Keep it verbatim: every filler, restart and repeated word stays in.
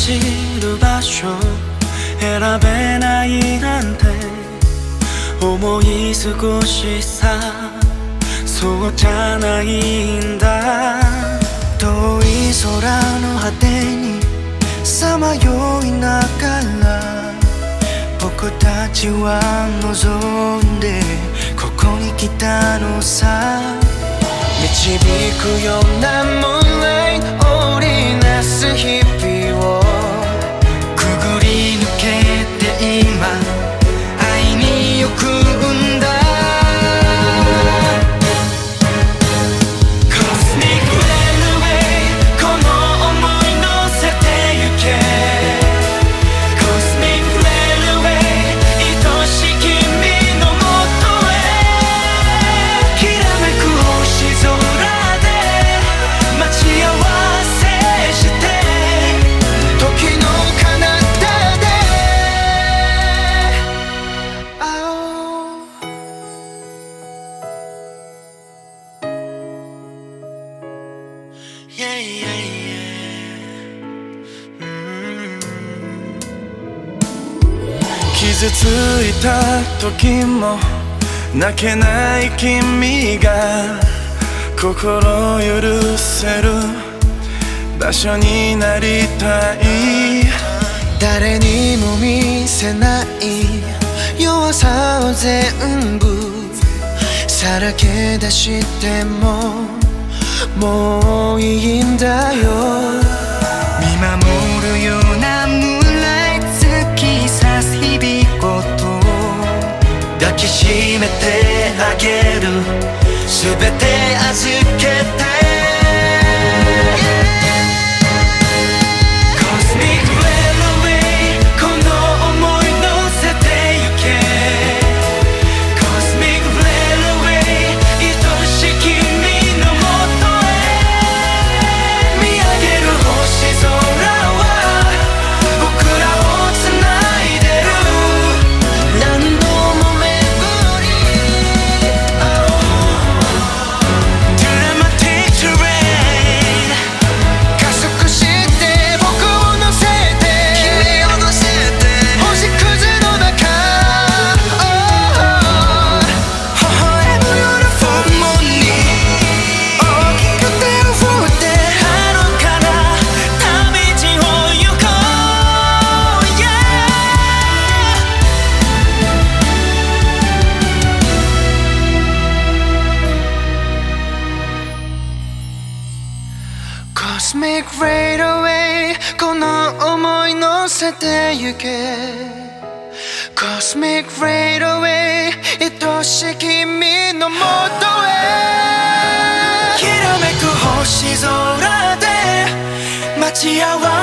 走る場所選べないなんて思い過ごしさ、そうじゃないんだ。遠い空の果てにさまよいながら僕たちは望んでここに来たのさ。導くようなムーンライト織りなす日々をくぐり抜けて今愛に行くんだ。傷ついた時も泣けない君が心許せる場所になりたい。誰にも見せない弱さを全部さらけ出してももういいんだよ。見守るようなムーンライト突き刺す日々ごと抱きしめてあげる、すべて預けてCosmic Fade Away この想い乗せてゆけ Cosmic Fade Away 愛しい君のもとへきらめく星空で待ち合わせ